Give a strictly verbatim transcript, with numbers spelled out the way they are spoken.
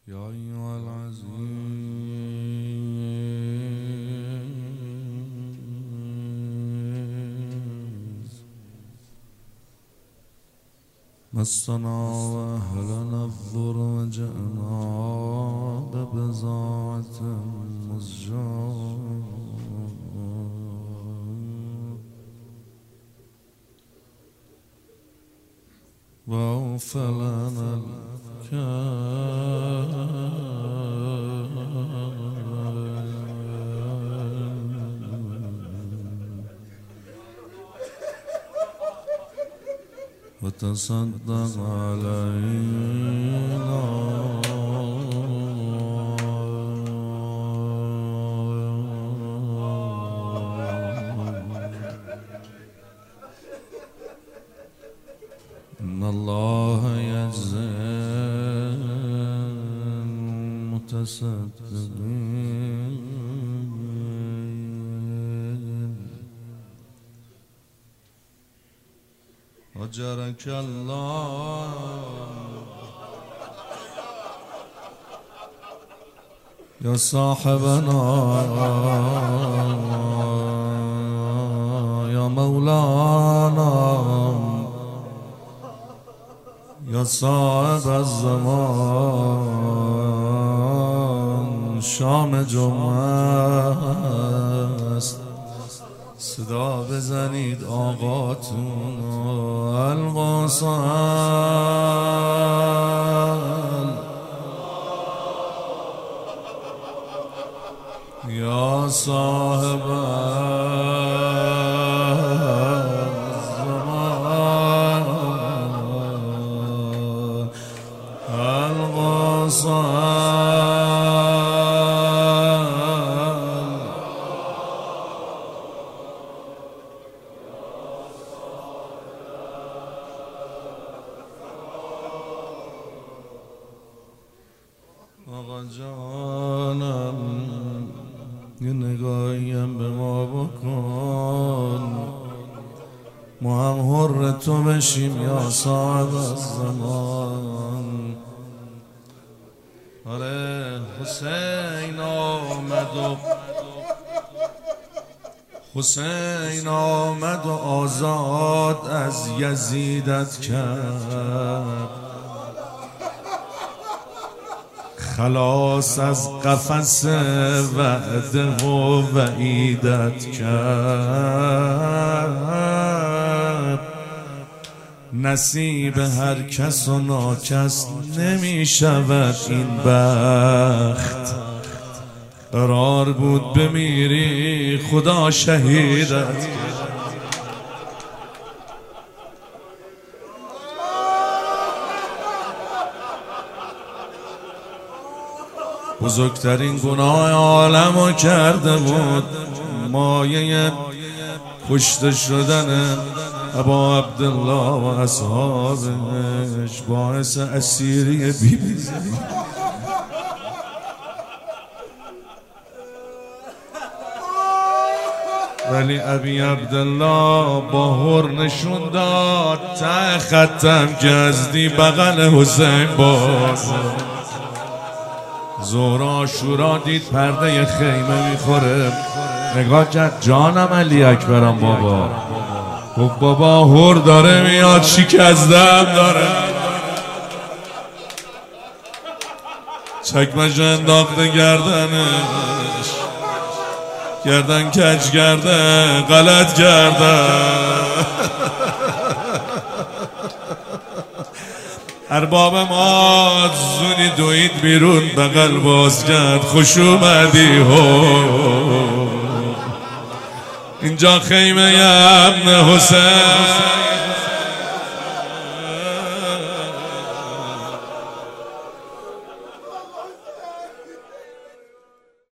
يا أيها العزيز مسنا وأهلنا الضر وجئنا ببضاعة مزجاة وأوفى لنا وتصدق علينا إن الله يجزي المتصدقين أجرك الله يا صاحبنا يا مولانا يا صاحب الزمان شام جمعه است صدا بزنید آقاتون القاسل یا صاحب الزمان القاسل آقا جانم یه نگاهیم به ما بکن ما هم حر تو بشیم یا صاحب الزمان آره حسین آمد و حسین آمد و آزاد از یزیدت کرد خلاص از قفس وعده و وعیدت کرد نصیب هر کس و ناکس نمی شود این بخت قرار بود بمیری خدا شهیدت کرد بزرگترین گناه عالمو کرده بود مایه کشته شدن ابا عبدالله و اصحابش باعث اسیری بی بی ولی ابی عبدالله با هر نشون داد ته ختم جزدی بغل حسین باز ظهر عاشورا دید پرده خیمه میخوره نگاه کرد جانم علی اکبرم بابا گفت بابا هر داره میاد شکستم داره چکمش انداخته گردنش گردن کج کرده غلط کرده ارباب ما زونی دوید بیرون بغل باز کرد خوش اومدی هو اینجا خیمه ابن حسین